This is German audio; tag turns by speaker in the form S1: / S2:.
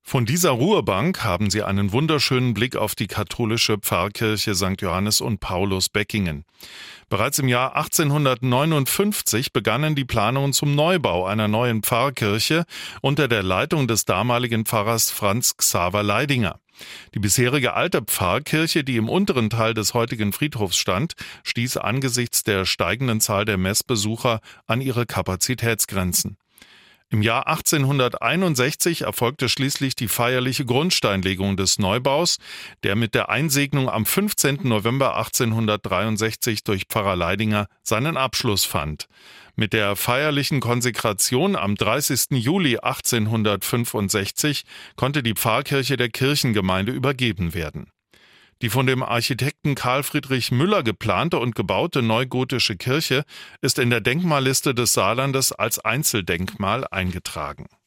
S1: Von dieser Ruhebank haben Sie einen wunderschönen Blick auf die katholische Pfarrkirche St. Johannes und Paulus Beckingen. Bereits im Jahr 1859 begannen die Planungen zum Neubau einer neuen Pfarrkirche unter der Leitung des damaligen Pfarrers Franz Xaver Leidinger. Die bisherige alte Pfarrkirche, die im unteren Teil des heutigen Friedhofs stand, stieß angesichts der steigenden Zahl der Messbesucher an ihre Kapazitätsgrenzen. Im Jahr 1861 erfolgte schließlich die feierliche Grundsteinlegung des Neubaus, der mit der Einsegnung am 15. November 1863 durch Pfarrer Leidinger seinen Abschluss fand. Mit der feierlichen Konsekration am 30. Juli 1865 konnte die Pfarrkirche der Kirchengemeinde übergeben werden. Die von dem Architekten Karl Friedrich Müller geplante und gebaute neugotische Kirche ist in der Denkmalliste des Saarlandes als Einzeldenkmal eingetragen.